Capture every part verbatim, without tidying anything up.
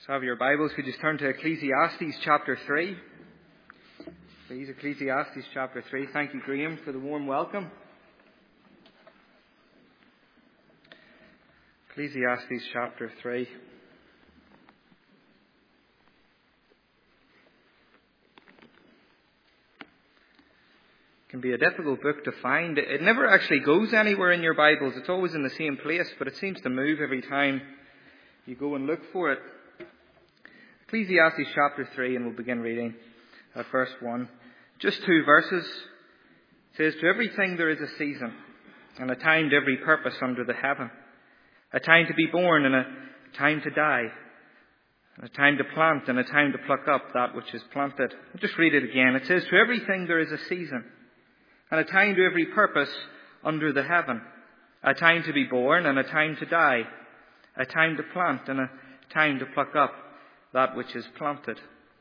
So have your Bibles, could you turn to Ecclesiastes chapter three? Please, Ecclesiastes chapter three. Thank you, Graham, for the warm welcome. Ecclesiastes chapter three. It can be a difficult book to find. It never actually goes anywhere in your Bibles. It's always in the same place, but it seems to move every time you go and look for it. Ecclesiastes chapter three, and we'll begin reading at verse one. Just two verses. It says, "To everything there is a season, and a time to every purpose under the heaven. A time to be born, and a time to die. And a time to plant, and a time to pluck up that which is planted." I'll just read it again. It says, "To everything there is a season, and a time to every purpose under the heaven. A time to be born, and a time to die. A time to plant, and a time to pluck up that which is planted."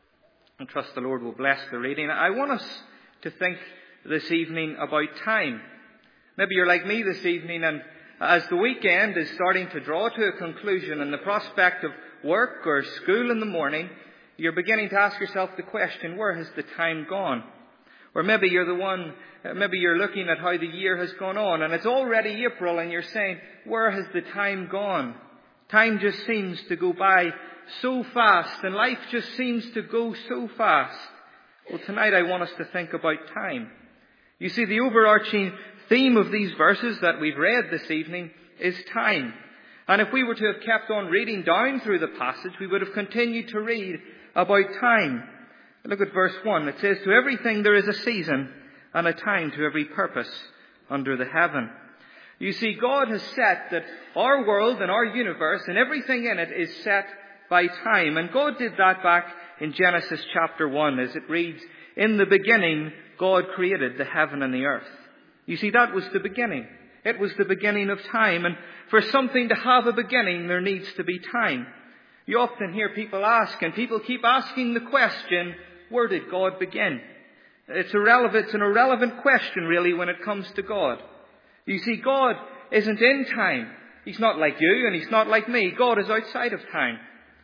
I trust the Lord will bless the reading. I want us to think this evening about time. Maybe you're like me this evening, and as the weekend is starting to draw to a conclusion and the prospect of work or school in the morning, you're beginning to ask yourself the question, where has the time gone? Or maybe you're the one, maybe you're looking at how the year has gone on, and it's already April, and you're saying, where has the time gone? Time just seems to go by so fast, and life just seems to go so fast. Well, tonight I want us to think about time. You see, the overarching theme of these verses that we've read this evening is time. And if we were to have kept on reading down through the passage, we would have continued to read about time. Look at verse one. It says, "To everything there is a season, and a time to every purpose under the heaven." You see, God has set that our world and our universe and everything in it is set by time. And God did that back in Genesis chapter one, as it reads, "In the beginning, God created the heaven and the earth." You see, that was the beginning. It was the beginning of time. And for something to have a beginning, there needs to be time. You often hear people ask, and people keep asking the question, where did God begin? It's irrelevant. It's an irrelevant question, really, when it comes to God. You see, God isn't in time. He's not like you, and He's not like me. God is outside of time.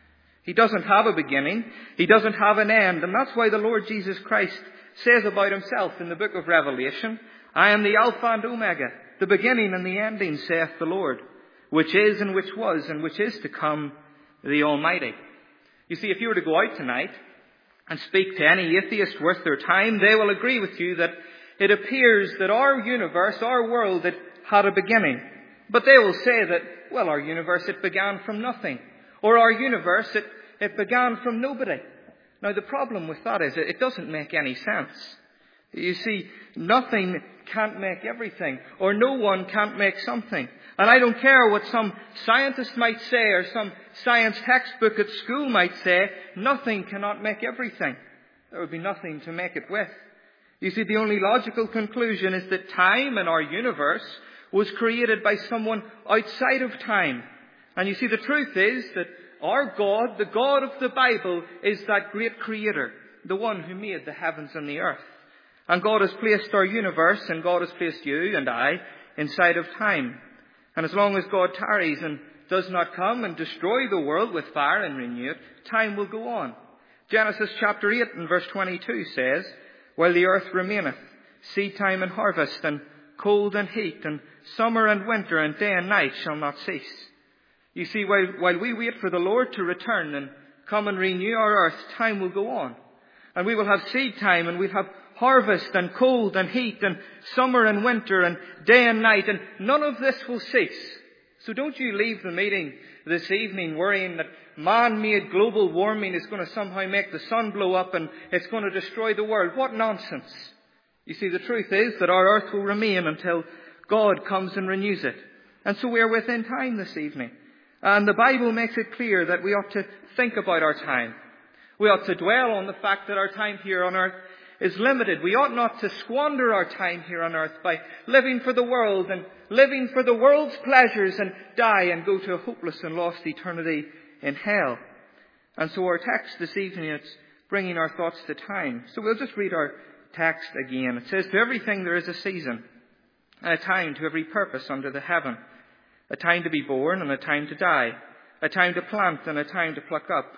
He doesn't have a beginning. He doesn't have an end. And that's why the Lord Jesus Christ says about Himself in the book of Revelation, "I am the Alpha and Omega, the beginning and the ending, saith the Lord, which is and which was and which is to come, the Almighty." You see, if you were to go out tonight and speak to any atheist worth their time, they will agree with you that it appears that our universe, our world, it had a beginning. But they will say that, well, our universe, it began from nothing. Or our universe, it, it began from nobody. Now, the problem with that is it doesn't make any sense. You see, nothing can't make everything, or no one can't make something. And I don't care what some scientist might say or some science textbook at school might say, nothing cannot make everything. There would be nothing to make it with. You see, the only logical conclusion is that time in our universe was created by someone outside of time. And you see, the truth is that our God, the God of the Bible, is that great creator, the one who made the heavens and the earth. And God has placed our universe, and God has placed you and I inside of time. And as long as God tarries and does not come and destroy the world with fire and renew it, time will go on. Genesis chapter eight and verse twenty-two says, "While the earth remaineth, seed time and harvest, and cold and heat, and summer and winter, and day and night shall not cease." You see, while, while we wait for the Lord to return and come and renew our earth, time will go on. And we will have seed time, and we'll have harvest, and cold and heat, and summer and winter, and day and night, and none of this will cease. So don't you leave the meeting this evening worrying that man-made global warming is going to somehow make the sun blow up and it's going to destroy the world. What nonsense. You see, the truth is that our earth will remain until God comes and renews it. And so we are within time this evening. And the Bible makes it clear that we ought to think about our time. We ought to dwell on the fact that our time here on earth is limited. We ought not to squander our time here on earth by living for the world and living for the world's pleasures and die and go to a hopeless and lost eternity in hell. And so our text this evening, it's bringing our thoughts to time. So we'll just read our text again. It says, "To everything there is a season, and a time to every purpose under the heaven. A time to be born and a time to die. A time to plant and a time to pluck up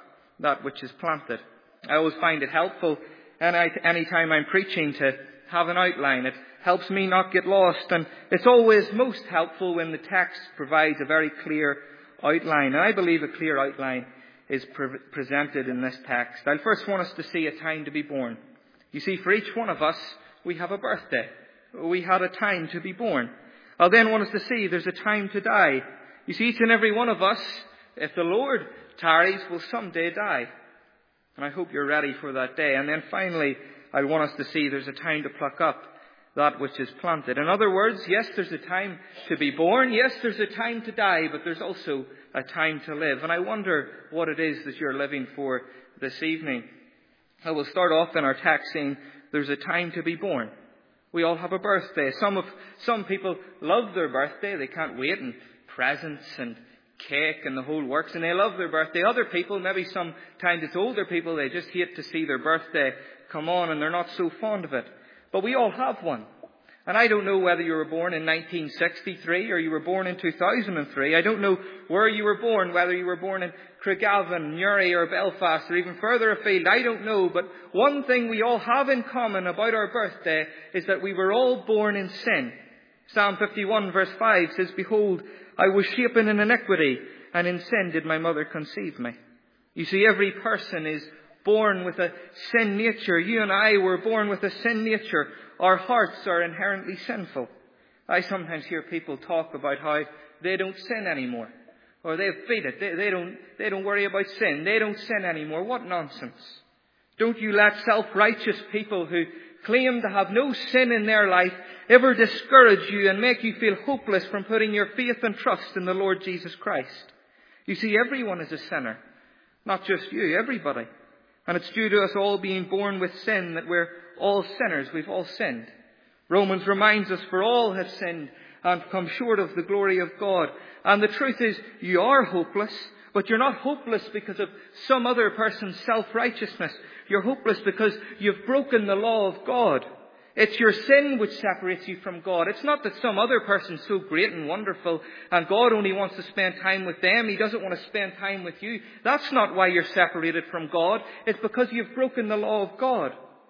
that which is planted. I always find it helpful, and any time I'm preaching, to have an outline. It helps me not get lost, and it's always most helpful when the text provides a very clear outline. And I believe a clear outline is pre- presented in this text. I'll first want us to see a time to be born. You see, for each one of us, we have a birthday. We had a time to be born. I'll then want us to see there's a time to die. You see, each and every one of us, if the Lord tarries, will someday die. And I hope you're ready for that day. And then finally, I want us to see there's a time to pluck up that which is planted. In other words, yes, there's a time to be born. Yes, there's a time to die, but there's also a time to live. And I wonder what it is that you're living for this evening. I will start off in our text saying there's a time to be born. We all have a birthday. Some of some people love their birthday. They can't wait, and presents and cake and the whole works, and they love their birthday. Other people, maybe sometimes it's older people, they just hate to see their birthday come on and they're not so fond of it. But we all have one. And I don't know whether you were born in nineteen sixty-three or you were born in two thousand three. I don't know where you were born, whether you were born in Craigavon, Newry or Belfast or even further afield. I don't know. But one thing we all have in common about our birthday is that we were all born in sin. Psalm fifty-one verse five says, "Behold, I was shapen in iniquity, and in sin did my mother conceive me." You see, every person is born with a sin nature. You and I were born with a sin nature. Our hearts are inherently sinful. I sometimes hear people talk about how they don't sin anymore, or they've beat it. They, they don't, they don't worry about sin. They don't sin anymore. What nonsense. Don't you let self-righteous people who claim to have no sin in their life ever discourage you and make you feel hopeless from putting your faith and trust in the Lord Jesus Christ. You see, everyone is a sinner. Not just you, everybody. And it's due to us all being born with sin that we're all sinners. We've all sinned. Romans reminds us, for all have sinned and come short of the glory of God. And the truth is, you are hopeless, but you're not hopeless because of some other person's self-righteousness. You're hopeless because you've broken the law of God. It's your sin which separates you from God. It's not that some other person's so great and wonderful and God only wants to spend time with them. He doesn't want to spend time with you. That's not why you're separated from God. It's because you've broken the law of God.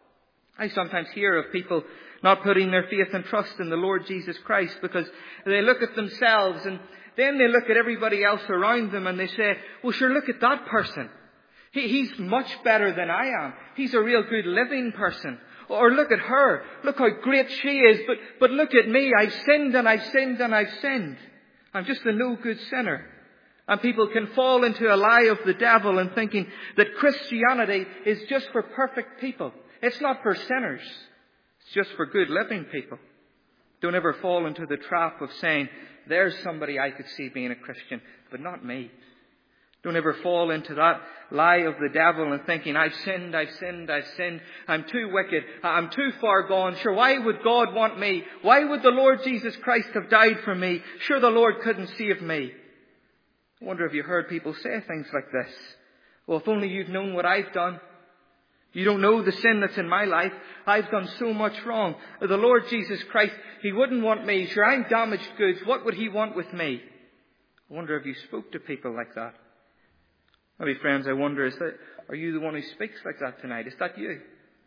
I sometimes hear of people not putting their faith and trust in the Lord Jesus Christ because they look at themselves and then they look at everybody else around them and they say, well, sure, look at that person. He, he's much better than I am. He's a real good living person. Or look at her. Look how great she is. But, but look at me. I've sinned and I've sinned and I've sinned. I'm just a no good sinner. And people can fall into a lie of the devil and thinking that Christianity is just for perfect people. It's not for sinners. It's just for good living people. Don't ever fall into the trap of saying, there's somebody I could see being a Christian, but not me. Don't ever fall into that lie of the devil and thinking, I've sinned, I've sinned, I've sinned. I'm too wicked. I'm too far gone. Sure, why would God want me? Why would the Lord Jesus Christ have died for me? Sure, the Lord couldn't save me. I wonder if you heard people say things like this. Well, if only you'd known what I've done. You don't know the sin that's in my life. I've done so much wrong. The Lord Jesus Christ, He wouldn't want me. Sure, I'm damaged goods. What would He want with me? I wonder if you spoke to people like that. Maybe, friends, I wonder, is that, are you the one who speaks like that tonight? Is that you?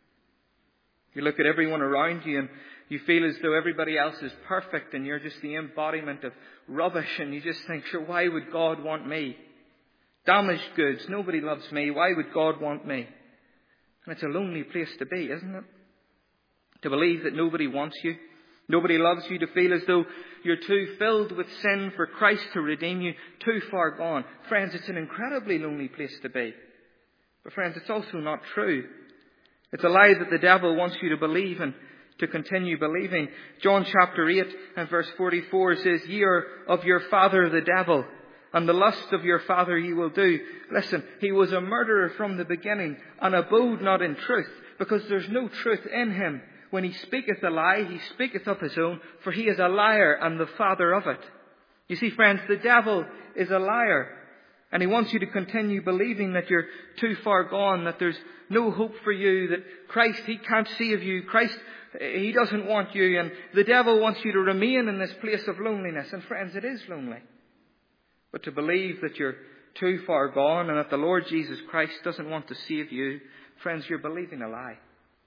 You look at everyone around you and you feel as though everybody else is perfect and you're just the embodiment of rubbish, and you just think, sure, why would God want me? Damaged goods. Nobody loves me. Why would God want me? And it's a lonely place to be, isn't it? To believe that nobody wants you. Nobody loves you, to feel as though you're too filled with sin for Christ to redeem you, too far gone. Friends, it's an incredibly lonely place to be. But friends, it's also not true. It's a lie that the devil wants you to believe and to continue believing. John chapter eight and verse forty-four says, "Ye are of your father the devil, and the lust of your father ye will do." Listen, he was a murderer from the beginning and abode not in truth, because there's no truth in him. When he speaketh a lie, he speaketh of his own, for he is a liar and the father of it. You see, friends, the devil is a liar. And he wants you to continue believing that you're too far gone, that there's no hope for you, that Christ, He can't save you. Christ, He doesn't want you. And the devil wants you to remain in this place of loneliness. And friends, it is lonely. But to believe that you're too far gone and that the Lord Jesus Christ doesn't want to save you, friends, you're believing a lie.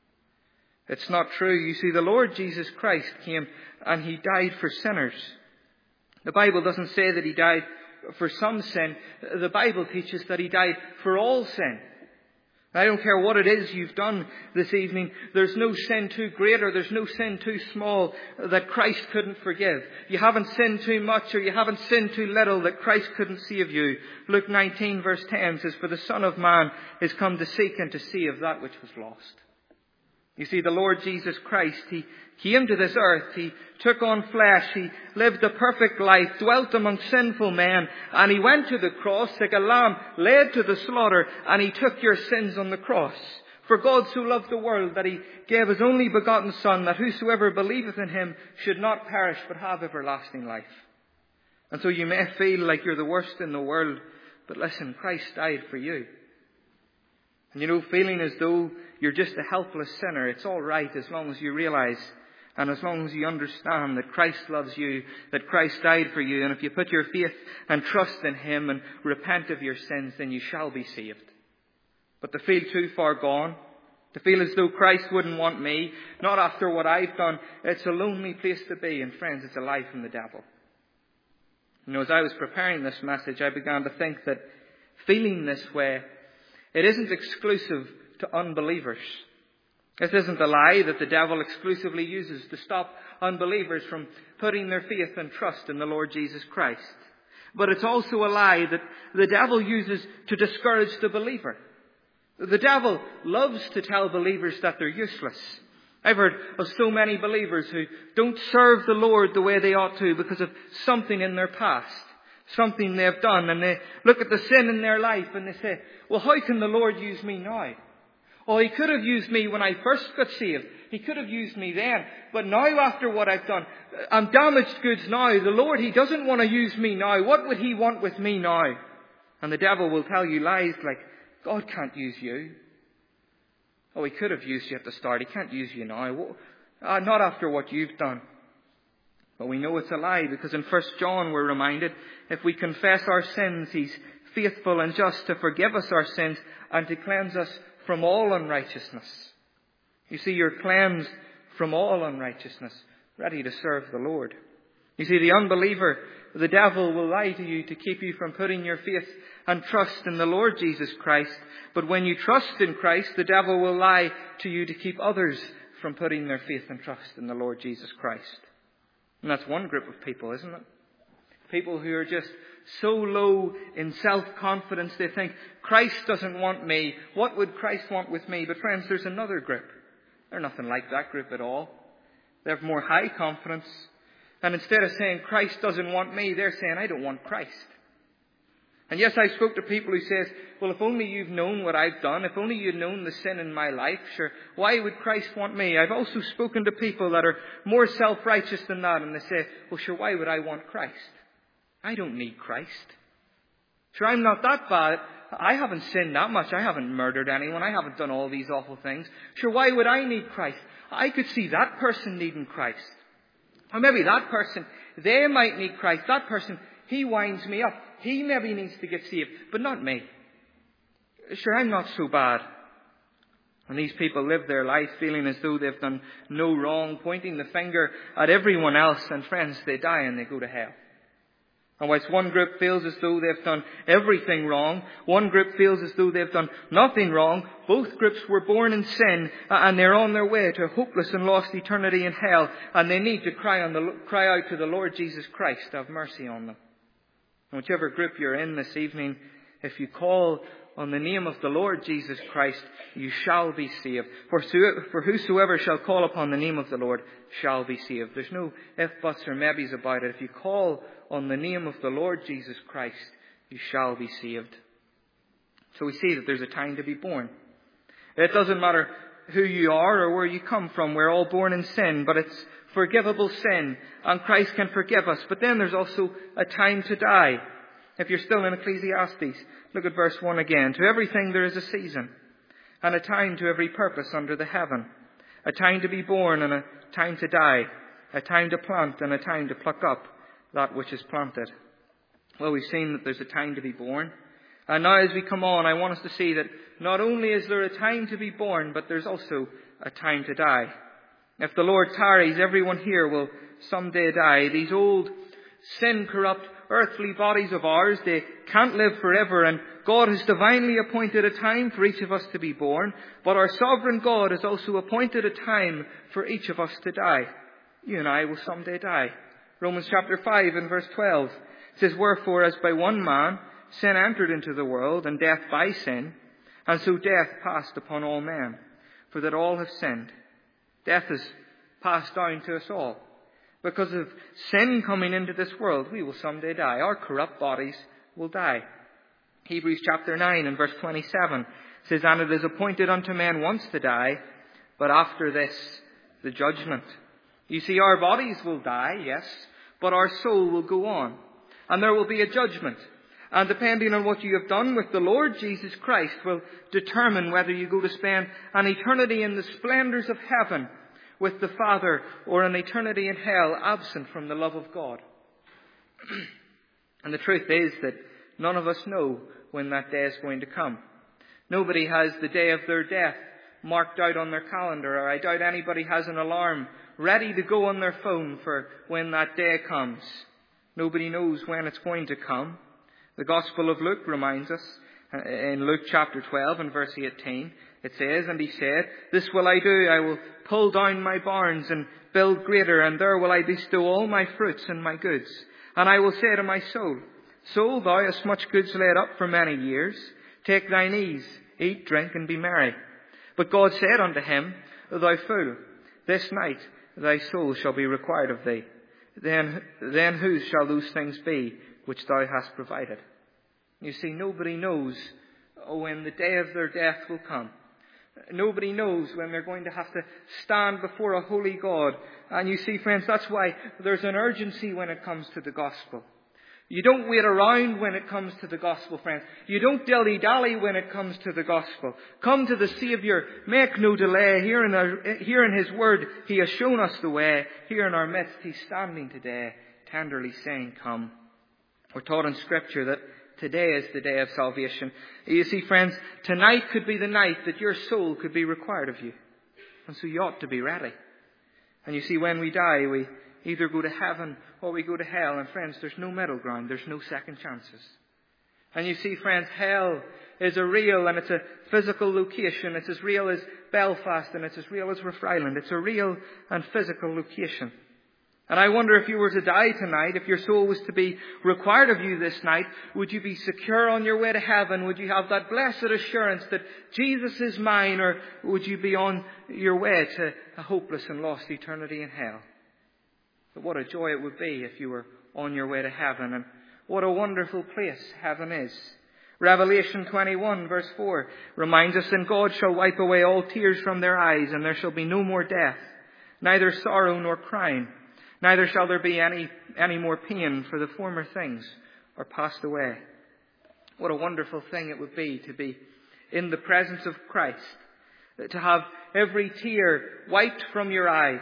It's not true. You see, the Lord Jesus Christ came and He died for sinners. The Bible doesn't say that He died for some sin. The Bible teaches that He died for all sin. I don't care what it is you've done this evening. There's no sin too great or there's no sin too small that Christ couldn't forgive. You haven't sinned too much or you haven't sinned too little that Christ couldn't save you. Luke nineteen verse ten says, "For the Son of Man is come to seek and to save that which was lost." You see, the Lord Jesus Christ, He came to this earth, He took on flesh, He lived a perfect life, dwelt among sinful men, and He went to the cross like a lamb led to the slaughter, and He took your sins on the cross. For God so loved the world that He gave His only begotten Son, that whosoever believeth in Him should not perish but have everlasting life. And so you may feel like you're the worst in the world, but listen, Christ died for you. And you know, feeling as though you're just a helpless sinner, it's all right as long as you realize and as long as you understand that Christ loves you, that Christ died for you, and if you put your faith and trust in Him and repent of your sins, then you shall be saved. But to feel too far gone, to feel as though Christ wouldn't want me, not after what I've done, it's a lonely place to be, and friends, it's a lie from the devil. You know, as I was preparing this message, I began to think that feeling this way, it isn't exclusive to unbelievers. This isn't a lie that the devil exclusively uses to stop unbelievers from putting their faith and trust in the Lord Jesus Christ. But it's also a lie that the devil uses to discourage the believer. The devil loves to tell believers that they're useless. I've heard of so many believers who don't serve the Lord the way they ought to because of something in their past. Something they've done, and they look at the sin in their life and they say, well, how can the Lord use me now? Oh, He could have used me when I first got saved. He could have used me then. But now after what I've done, I'm damaged goods now. The Lord, He doesn't want to use me now. What would He want with me now? And the devil will tell you lies like, God can't use you. Oh, He could have used you at the start. He can't use you now. Well, uh, not after what you've done. But we know it's a lie because in First John we're reminded, if we confess our sins, He's faithful and just to forgive us our sins and to cleanse us from all unrighteousness. You see, you're cleansed from all unrighteousness, ready to serve the Lord. You see, the unbeliever, the devil will lie to you to keep you from putting your faith and trust in the Lord Jesus Christ. But when you trust in Christ, the devil will lie to you to keep others from putting their faith and trust in the Lord Jesus Christ. And that's one group of people, isn't it? People who are just so low in self-confidence, they think, Christ doesn't want me. What would Christ want with me? But friends, there's another group. They're nothing like that group at all. They have more high confidence. And instead of saying, Christ doesn't want me, they're saying, I don't want Christ. And yes, I spoke to people who says, well, if only you've known what I've done, if only you'd known the sin in my life, sure, why would Christ want me? I've also spoken to people that are more self-righteous than that, and they say, well, sure, why would I want Christ? I don't need Christ. Sure, I'm not that bad. I haven't sinned that much. I haven't murdered anyone. I haven't done all these awful things. Sure, why would I need Christ? I could see that person needing Christ. Or maybe that person, they might need Christ. That person, he winds me up. He maybe needs to get saved, but not me. Sure, I'm not so bad. And these people live their life feeling as though they've done no wrong, pointing the finger at everyone else, and friends, they die and they go to hell. And whilst one group feels as though they've done everything wrong, one group feels as though they've done nothing wrong, both groups were born in sin, and they're on their way to a hopeless and lost eternity in hell, and they need to cry, on the, cry out to the Lord Jesus Christ to have mercy on them. And whichever group you're in this evening, if you call on the name of the Lord Jesus Christ, you shall be saved. For, for whosoever shall call upon the name of the Lord shall be saved. There's no if, buts, or maybes about it. If you call on the name of the Lord Jesus Christ, you shall be saved. So we see that there's a time to be born. It doesn't matter who you are or where you come from. We're all born in sin, but it's forgivable sin, and Christ can forgive us. But then there's also a time to die. If you're still in Ecclesiastes, look at verse one again. To everything there is a season, and a time to every purpose under the heaven. A time to be born and a time to die. A time to plant and a time to pluck up that which is planted. Well, we've seen that there's a time to be born. And now as we come on, I want us to see that not only is there a time to be born, but there's also a time to die. If the Lord tarries, everyone here will someday die. These old, sin-corrupt, earthly bodies of ours, they can't live forever, and God has divinely appointed a time for each of us to be born, but our sovereign God has also appointed a time for each of us to die. You and I will someday die. Romans chapter five and verse twelve says, "Wherefore, as by one man sin entered into the world, and death by sin, and so death passed upon all men, for that all have sinned." Death has passed down to us all. Because of sin coming into this world, we will someday die. Our corrupt bodies will die. Hebrews chapter nine and verse twenty-seven says, "And it is appointed unto men once to die, but after this, the judgment." You see, our bodies will die, yes, but our soul will go on. And there will be a judgment. And depending on what you have done with the Lord Jesus Christ will determine whether you go to spend an eternity in the splendors of heaven with the Father, or an eternity in hell absent from the love of God. And the truth is that none of us know when that day is going to come. Nobody has the day of their death marked out on their calendar, or I doubt anybody has an alarm ready to go on their phone for when that day comes. Nobody knows when it's going to come. The Gospel of Luke reminds us, in Luke chapter twelve and verse eighteen, it says, "And he said, This will I do, I will pull down my barns and build greater, and there will I bestow all my fruits and my goods. And I will say to my soul, Soul, thou hast much goods laid up for many years. Take thine ease, eat, drink, and be merry. But God said unto him, Thou fool, this night thy soul shall be required of thee. Then, then whose shall those things be which thou hast provided?" You see, nobody knows when the day of their death will come. Nobody knows when they're going to have to stand before a holy God. And you see, friends, that's why there's an urgency when it comes to the gospel. You don't wait around when it comes to the gospel, friends. You don't dilly-dally when it comes to the gospel. Come to the Saviour. Make no delay. Here in, our, here in His Word, He has shown us the way. Here in our midst, He's standing today, tenderly saying, "Come." We're taught in Scripture that today is the day of salvation. You see, friends, tonight could be the night that your soul could be required of you. And so you ought to be ready. And you see, when we die, we either go to heaven or we go to hell. And friends, there's no middle ground. There's no second chances. And you see, friends, hell is a real and it's a physical location. It's as real as Belfast and it's as real as Rough Island. It's a real and physical location. And I wonder, if you were to die tonight, if your soul was to be required of you this night, would you be secure on your way to heaven? Would you have that blessed assurance that Jesus is mine? Or would you be on your way to a hopeless and lost eternity in hell? But what a joy it would be if you were on your way to heaven. And what a wonderful place heaven is. Revelation twenty-one verse four reminds us, "And God shall wipe away all tears from their eyes, and there shall be no more death, neither sorrow nor crying. Neither shall there be any, any more pain, for the former things are passed away." What a wonderful thing it would be to be in the presence of Christ. To have every tear wiped from your eye.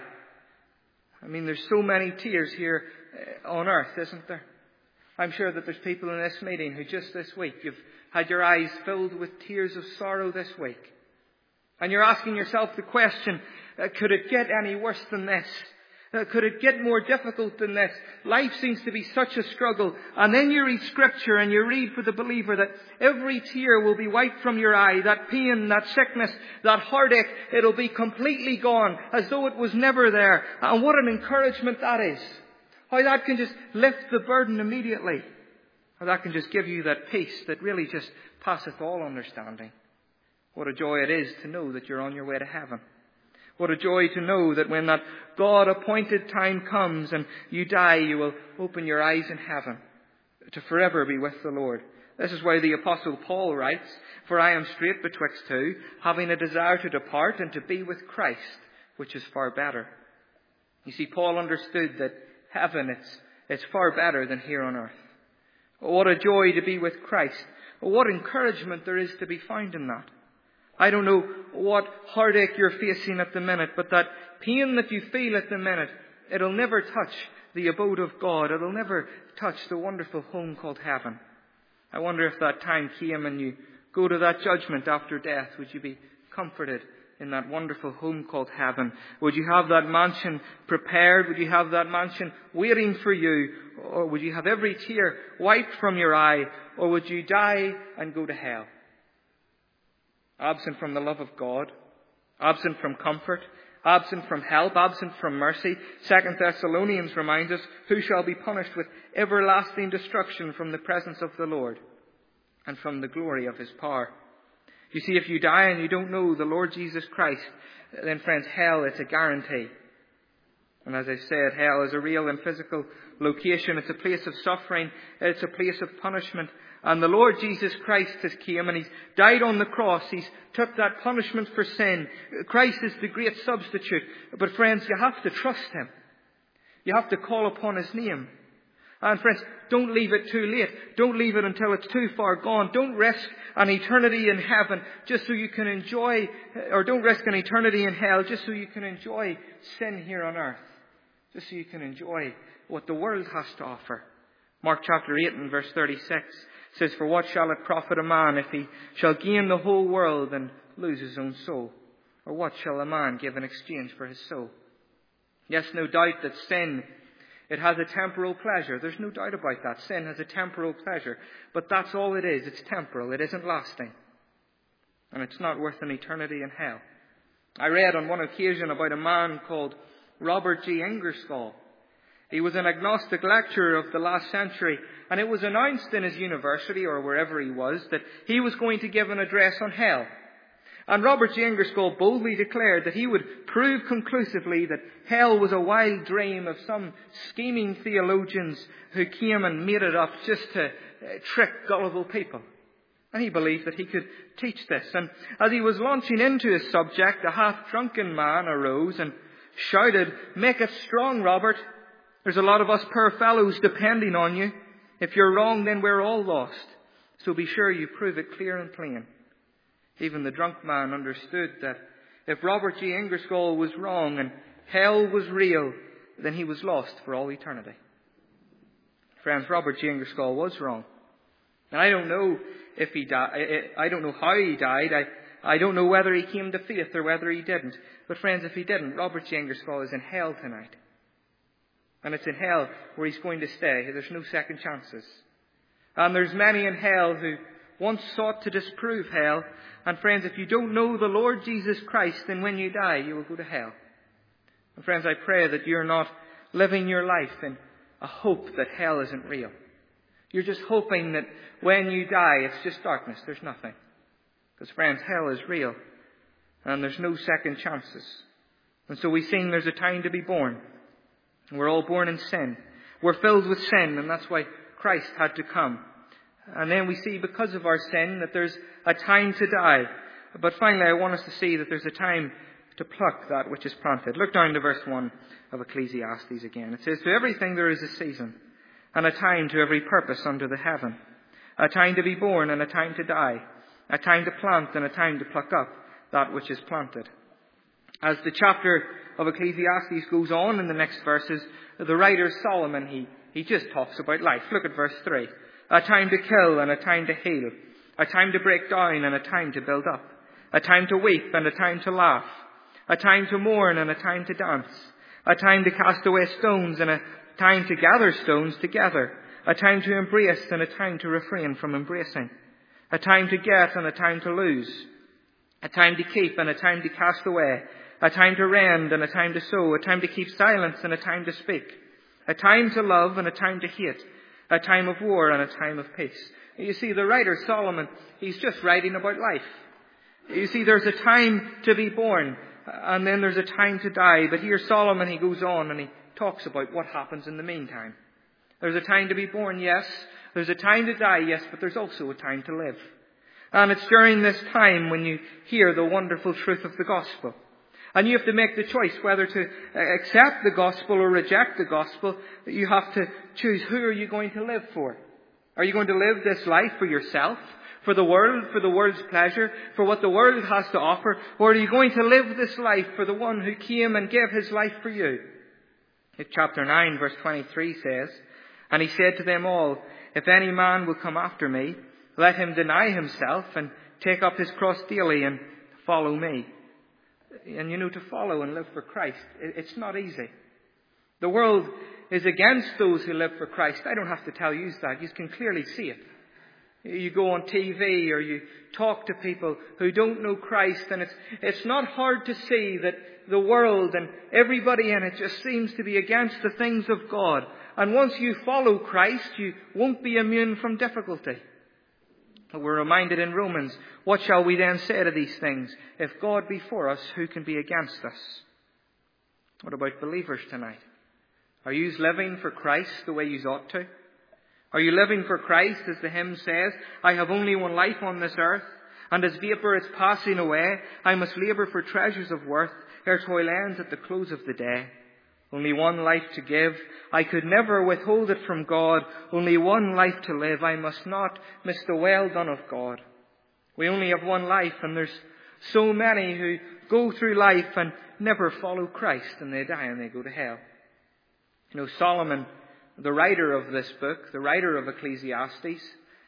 I mean, there's so many tears here on earth, isn't there? I'm sure that there's people in this meeting who just this week, you've had your eyes filled with tears of sorrow this week. And you're asking yourself the question, could it get any worse than this? Uh, could it get more difficult than this? Life seems to be such a struggle. And then you read Scripture and you read for the believer that every tear will be wiped from your eye. That pain, that sickness, that heartache, it'll be completely gone as though it was never there. And what an encouragement that is. How that can just lift the burden immediately. How that can just give you that peace that really just passeth all understanding. What a joy it is to know that you're on your way to heaven. What a joy to know that when that God-appointed time comes and you die, you will open your eyes in heaven to forever be with the Lord. This is why the Apostle Paul writes, "For I am strait betwixt two, having a desire to depart and to be with Christ, which is far better." You see, Paul understood that heaven, it's, it's far better than here on earth. What a joy to be with Christ. What encouragement there is to be found in that. I don't know what heartache you're facing at the minute, but that pain that you feel at the minute, it'll never touch the abode of God. It'll never touch the wonderful home called heaven. I wonder if that time came and you go to that judgment after death, would you be comforted in that wonderful home called heaven? Would you have that mansion prepared? Would you have that mansion waiting for you? Or would you have every tear wiped from your eye? Or would you die and go to hell? Absent from the love of God, absent from comfort, absent from help, absent from mercy. Second Thessalonians reminds us, who shall be punished with everlasting destruction from the presence of the Lord and from the glory of his power. You see, if you die and you don't know the Lord Jesus Christ, then friends, hell is a guarantee. And as I said, hell is a real and physical location. It's a place of suffering. It's a place of punishment. And the Lord Jesus Christ has came and he's died on the cross. He's took that punishment for sin. Christ is the great substitute. But friends, you have to trust him. You have to call upon his name. And friends, don't leave it too late. Don't leave it until it's too far gone. Don't risk an eternity in heaven just so you can enjoy, or don't risk an eternity in hell just so you can enjoy sin here on earth. Just so you can enjoy what the world has to offer. Mark chapter eight and verse thirty-six says, "For what shall it profit a man if he shall gain the whole world and lose his own soul? Or what shall a man give in exchange for his soul?" Yes, no doubt that sin, it has a temporal pleasure. There's no doubt about that. Sin has a temporal pleasure. But that's all it is. It's temporal. It isn't lasting. And it's not worth an eternity in hell. I read on one occasion about a man called Robert G. Ingersoll. He was an agnostic lecturer of the last century, and it was announced in his university, or wherever he was, that he was going to give an address on hell. And Robert G. Ingersoll boldly declared that he would prove conclusively that hell was a wild dream of some scheming theologians who came and made it up just to uh, trick gullible people. And he believed that he could teach this. And as he was launching into his subject, a half-drunken man arose and shouted, "Make it strong, Robert. There's a lot of us poor fellows depending on you. If you're wrong, then we're all lost. So be sure you prove it clear and plain." Even the drunk man understood that if Robert G. Ingersoll was wrong and hell was real, then he was lost for all eternity. Friends, Robert G. Ingersoll was wrong. And I don't know if he died. I don't know how he died. I, I don't know whether he came to faith or whether he didn't. But friends, if he didn't, Robert G. Ingersoll is in hell tonight. And it's in hell where he's going to stay. There's no second chances. And there's many in hell who once sought to disprove hell. And friends, if you don't know the Lord Jesus Christ, then when you die, you will go to hell. And friends, I pray that you're not living your life in a hope that hell isn't real. You're just hoping that when you die, it's just darkness. There's nothing. Because friends, hell is real. And there's no second chances. And so we sing there's a time to be born. And we're all born in sin. We're filled with sin, and that's why Christ had to come. And then we see, because of our sin, that there's a time to die. But finally, I want us to see that there's a time to pluck that which is planted. Look down to verse one of Ecclesiastes again. It says, "To everything there is a season, and a time to every purpose under the heaven. A time to be born, and a time to die. A time to plant, and a time to pluck up that which is planted." As the chapter of Ecclesiastes goes on in the next verses, the writer Solomon, he, he just talks about life. Look at verse three. "A time to kill and a time to heal. A time to break down and a time to build up. A time to weep and a time to laugh. A time to mourn and a time to dance. A time to cast away stones and a time to gather stones together. A time to embrace and a time to refrain from embracing. A time to get and a time to lose. A time to keep and a time to cast away. A time to rend and a time to sow. A time to keep silence and a time to speak. A time to love and a time to hate. A time of war and a time of peace." You see, the writer Solomon, he's just writing about life. You see, there's a time to be born, and then there's a time to die. But here Solomon, he goes on and he talks about what happens in the meantime. There's a time to be born, yes. There's a time to die, yes, but there's also a time to live. And it's during this time when you hear the wonderful truth of the gospel. And you have to make the choice whether to accept the gospel or reject the gospel. You have to choose, who are you going to live for? Are you going to live this life for yourself, for the world, for the world's pleasure, for what the world has to offer? Or are you going to live this life for the one who came and gave his life for you? Chapter nine, verse twenty-three says, "And he said to them all, if any man will come after me, let him deny himself and take up his cross daily and follow me. And you know, to follow and live for Christ, it's not easy. The world is against those who live for Christ. I don't have to tell you that. You can clearly see it. You go on T V or you talk to people who don't know Christ, and it's, it's not hard to see that the world and everybody in it just seems to be against the things of God. And once you follow Christ, you won't be immune from difficulty. We're reminded in Romans, what shall we then say to these things? If God be for us, who can be against us? What about believers tonight? Are you living for Christ the way you ought to? Are you living for Christ, as the hymn says, I have only one life on this earth, and as vapour it's passing away, I must labour for treasures of worth, ere toil ends at the close of the day. Only one life to give, I could never withhold it from God. Only one life to live, I must not miss the well done of God. We only have one life, and there's so many who go through life and never follow Christ, and they die and they go to hell. You know, Solomon, the writer of this book, the writer of Ecclesiastes,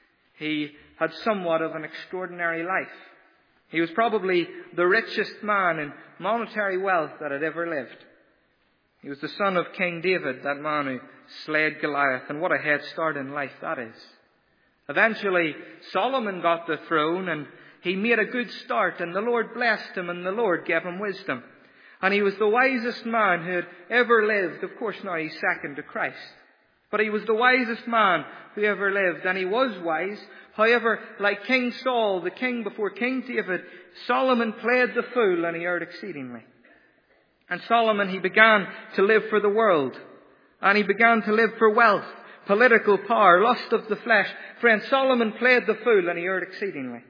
he had somewhat of an extraordinary life. He was probably the richest man in monetary wealth that had ever lived. He was the son of King David, that man who slayed Goliath, and what a head start in life that is. Eventually, Solomon got the throne, and he made a good start, and the Lord blessed him, and the Lord gave him wisdom. And he was the wisest man who had ever lived. Of course, now he's second to Christ. But he was the wisest man who ever lived, and he was wise. However, like King Saul, the king before King David, Solomon played the fool, and he erred exceedingly. And Solomon, he began to live for the world. And he began to live for wealth, political power, lust of the flesh. Friend, Solomon played the fool, and he erred exceedingly.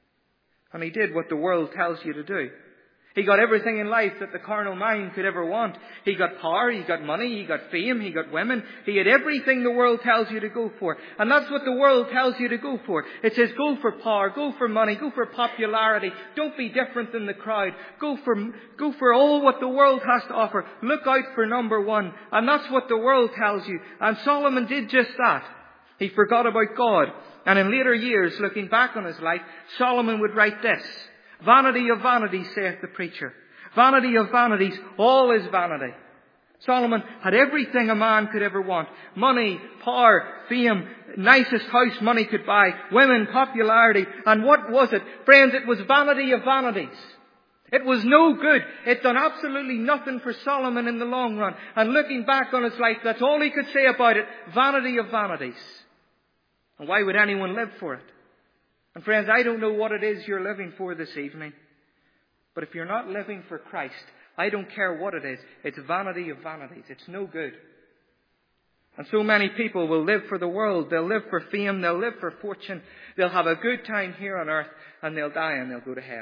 And he did what the world tells you to do. He got everything in life that the carnal mind could ever want. He got power, he got money, he got fame, he got women. He had everything the world tells you to go for. And that's what the world tells you to go for. It says go for power, go for money, go for popularity. Don't be different than the crowd. Go for, go for all what the world has to offer. Look out for number one. And that's what the world tells you. And Solomon did just that. He forgot about God. And in later years, looking back on his life, Solomon would write this. Vanity of vanities, saith the preacher. Vanity of vanities, all is vanity. Solomon had everything a man could ever want. Money, power, fame, nicest house money could buy, women, popularity. And what was it? Friends, it was vanity of vanities. It was no good. It done absolutely nothing for Solomon in the long run. And looking back on his life, that's all he could say about it. Vanity of vanities. And why would anyone live for it? And friends, I don't know what it is you're living for this evening. But if you're not living for Christ, I don't care what it is. It's vanity of vanities. It's no good. And so many people will live for the world. They'll live for fame. They'll live for fortune. They'll have a good time here on earth. And they'll die and they'll go to hell.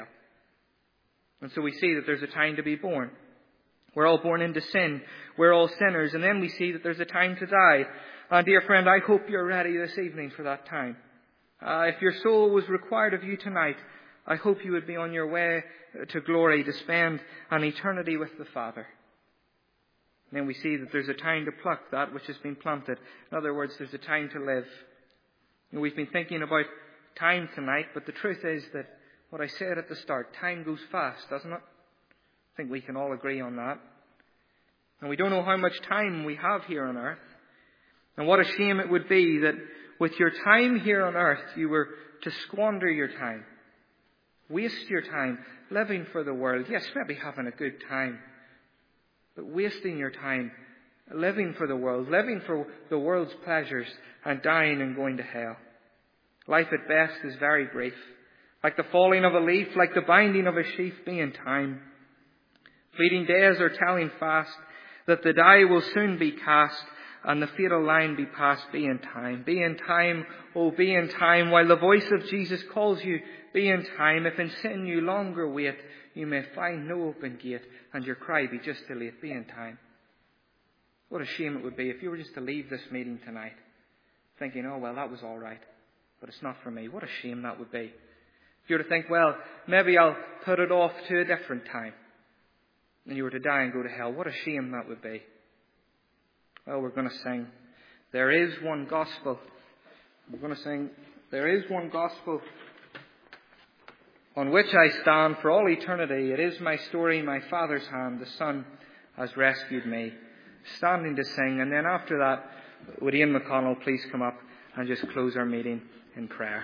And so we see that there's a time to be born. We're all born into sin. We're all sinners. And then we see that there's a time to die. And dear friend, I hope you're ready this evening for that time. Uh, if your soul was required of you tonight, I hope you would be on your way to glory to spend an eternity with the Father. And then we see that there's a time to pluck that which has been planted. In other words, there's a time to live. And we've been thinking about time tonight, but the truth is that what I said at the start, time goes fast, doesn't it? I think we can all agree on that. And we don't know how much time we have here on earth. And what a shame it would be that with your time here on earth, you were to squander your time. Waste your time living for the world. Yes, maybe having a good time. But wasting your time living for the world, living for the world's pleasures, and dying and going to hell. Life at best is very brief. Like the falling of a leaf, like the binding of a sheaf, be in time. Fleeting days are telling fast that the die will soon be cast, and the fatal line be passed. Be in time. Be in time, oh, be in time, while the voice of Jesus calls you. Be in time. If in sin you longer wait, you may find no open gate, and your cry be just too late. Be in time. What a shame it would be if you were just to leave this meeting tonight thinking, oh, well, that was all right, but it's not for me. What a shame that would be. If you were to think, well, maybe I'll put it off to a different time, and you were to die and go to hell, what a shame that would be. Well, we're going to sing. There is one gospel We're going to sing, "There is one gospel on which I stand for all eternity. It is my story, my Father's hand. The Son has rescued me." Standing to sing. And then after that, would Ian McConnell please come up and just close our meeting in prayer.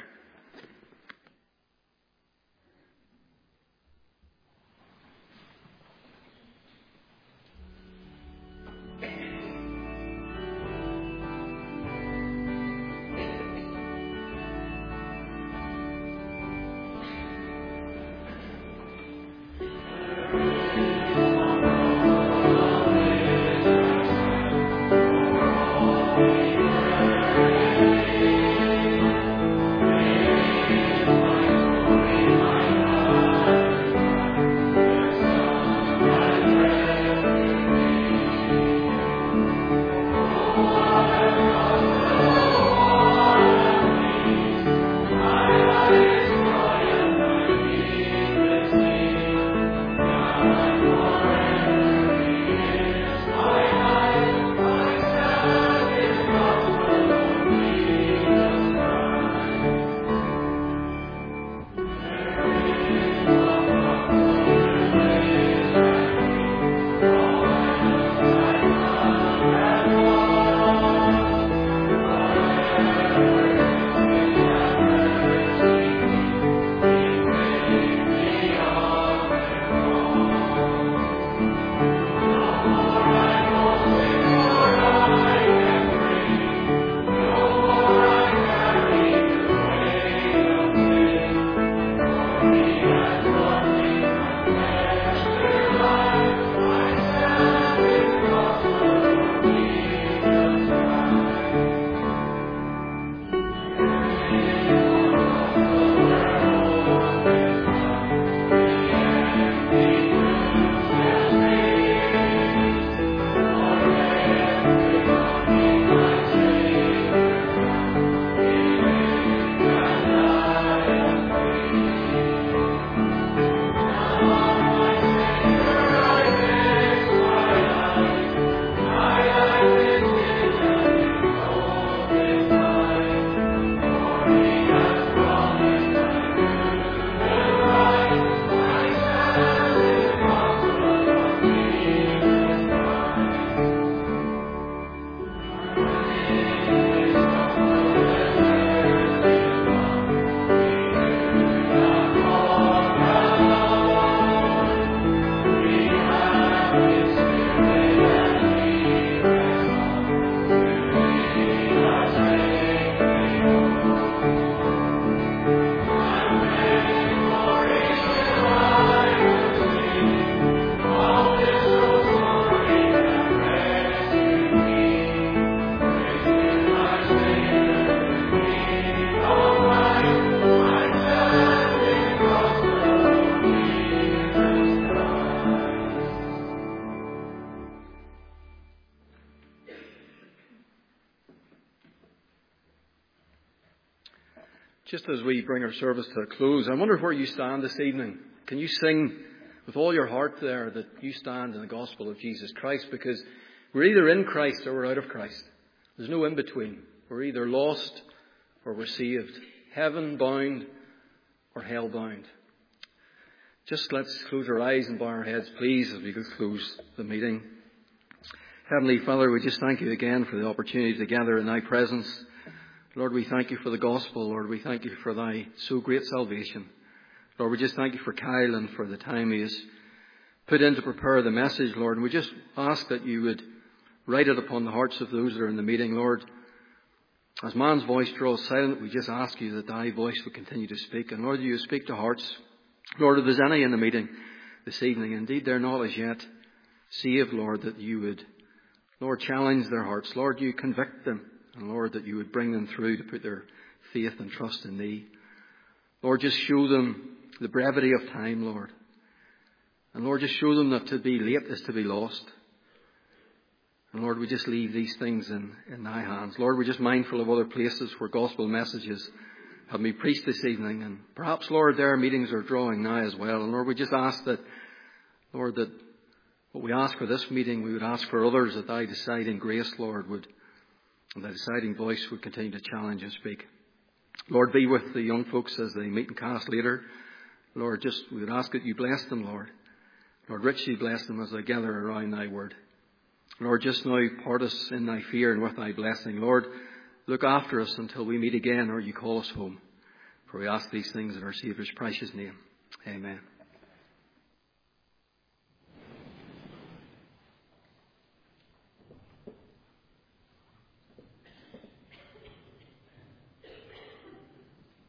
Just as we bring our service to a close, I wonder where you stand this evening. Can you sing with all your heart there that you stand in the gospel of Jesus Christ? Because we're either in Christ or we're out of Christ. There's no in between. We're either lost or we're saved. Heaven bound or hell bound. Just let's close our eyes and bow our heads, please, as we close the meeting. Heavenly Father, we just thank you again for the opportunity to gather in thy presence. Lord, we thank you for the gospel. Lord, we thank you for thy so great salvation. Lord, we just thank you for Kyle and for the time he has put in to prepare the message, Lord. And we just ask that you would write it upon the hearts of those that are in the meeting, Lord. As man's voice draws silent, we just ask you that thy voice would continue to speak. And Lord, you speak to hearts. Lord, if there's any in the meeting this evening, indeed they're not as yet saved, Lord, that you would, Lord, challenge their hearts. Lord, you convict them. And Lord, that you would bring them through to put their faith and trust in thee. Lord, just show them the brevity of time, Lord. And Lord, just show them that to be late is to be lost. And Lord, we just leave these things in, in thy hands. Lord, we're just mindful of other places where gospel messages have been preached this evening. And perhaps, Lord, their meetings are drawing nigh as well. And Lord, we just ask that, Lord, that what we ask for this meeting, we would ask for others, that thy deciding grace, Lord, would, and thy deciding voice would continue to challenge and speak. Lord, be with the young folks as they meet and cast later. Lord, just we would ask that you bless them, Lord. Lord, richly bless them as they gather around thy word. Lord, just now part us in thy fear and with thy blessing. Lord, look after us until we meet again or you call us home. For we ask these things in our Saviour's precious name. Amen.